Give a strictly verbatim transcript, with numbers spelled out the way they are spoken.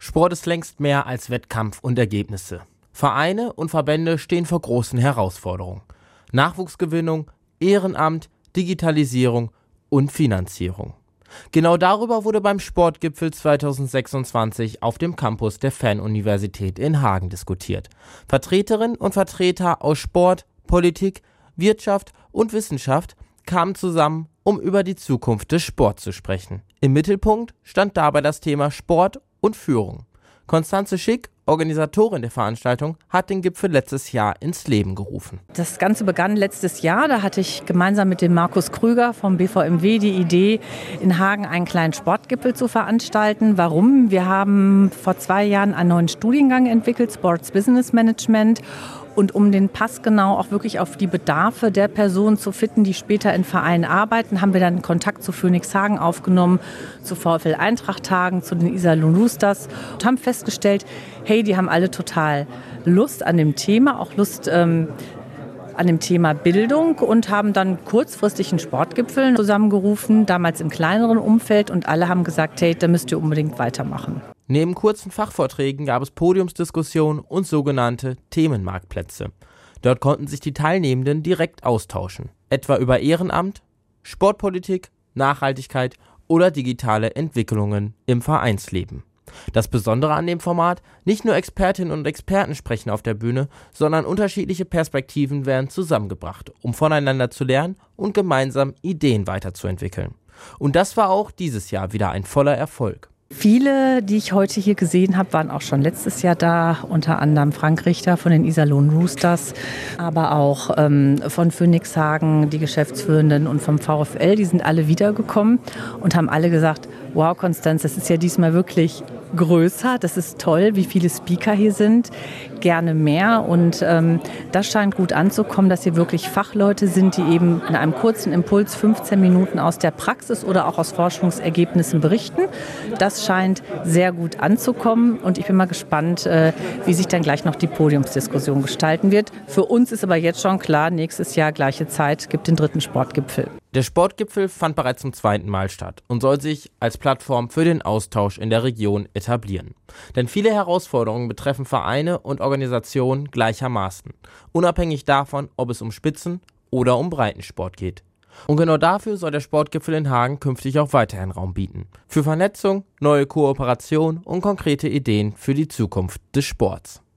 Sport ist längst mehr als Wettkampf und Ergebnisse. Vereine und Verbände stehen vor großen Herausforderungen. Nachwuchsgewinnung, Ehrenamt, Digitalisierung und Finanzierung. Genau darüber wurde beim Sportgipfel zweitausendsechsundzwanzig auf dem Campus der Fernuniversität in Hagen diskutiert. Vertreterinnen und Vertreter aus Sport, Politik, Wirtschaft und Wissenschaft kamen zusammen, um über die Zukunft des Sports zu sprechen. Im Mittelpunkt stand dabei das Thema Sport und Führung. Constanze Schick, Organisatorin der Veranstaltung, hat den Gipfel letztes Jahr ins Leben gerufen. Das Ganze begann letztes Jahr. Da hatte ich gemeinsam mit dem Markus Krüger vom B V M W die Idee, in Hagen einen kleinen Sportgipfel zu veranstalten. Warum? Wir haben vor zwei Jahren einen neuen Studiengang entwickelt, Sports Business Management. Und um den passgenau auch wirklich auf die Bedarfe der Personen zu fitten, die später in Vereinen arbeiten, haben wir dann Kontakt zu Phoenix Hagen aufgenommen, zu VfL Eintracht Hagen, zu den Iserlohn Roosters und haben festgestellt, hey, die haben alle total Lust an dem Thema, auch Lust ähm, an dem Thema Bildung und haben dann kurzfristig einen Sportgipfel zusammengerufen, damals im kleineren Umfeld, und alle haben gesagt, hey, da müsst ihr unbedingt weitermachen. Neben kurzen Fachvorträgen gab es Podiumsdiskussionen und sogenannte Themenmarktplätze. Dort konnten sich die Teilnehmenden direkt austauschen, etwa über Ehrenamt, Sportpolitik, Nachhaltigkeit oder digitale Entwicklungen im Vereinsleben. Das Besondere an dem Format: nicht nur Expertinnen und Experten sprechen auf der Bühne, sondern unterschiedliche Perspektiven werden zusammengebracht, um voneinander zu lernen und gemeinsam Ideen weiterzuentwickeln. Und das war auch dieses Jahr wieder ein voller Erfolg. Viele, die ich heute hier gesehen habe, waren auch schon letztes Jahr da, unter anderem Frank Richter von den Iserlohn Roosters, aber auch ähm, von Phoenix Hagen, die Geschäftsführenden, und vom VfL, die sind alle wiedergekommen und haben alle gesagt, wow, Constanze, das ist ja diesmal wirklich größer, das ist toll, wie viele Speaker hier sind, gerne mehr, und ähm, das scheint gut anzukommen, dass hier wirklich Fachleute sind, die eben in einem kurzen Impuls fünfzehn Minuten aus der Praxis oder auch aus Forschungsergebnissen berichten. Das scheint sehr gut anzukommen, und ich bin mal gespannt, äh, wie sich dann gleich noch die Podiumsdiskussion gestalten wird. Für uns ist aber jetzt schon klar, nächstes Jahr gleiche Zeit gibt den dritten Sportgipfel. Der Sportgipfel fand bereits zum zweiten Mal statt und soll sich als Plattform für den Austausch in der Region etablieren. Denn viele Herausforderungen betreffen Vereine und Organisationen gleichermaßen, unabhängig davon, ob es um Spitzen- oder um Breitensport geht. Und genau dafür soll der Sportgipfel in Hagen künftig auch weiterhin Raum bieten. Für Vernetzung, neue Kooperation und konkrete Ideen für die Zukunft des Sports.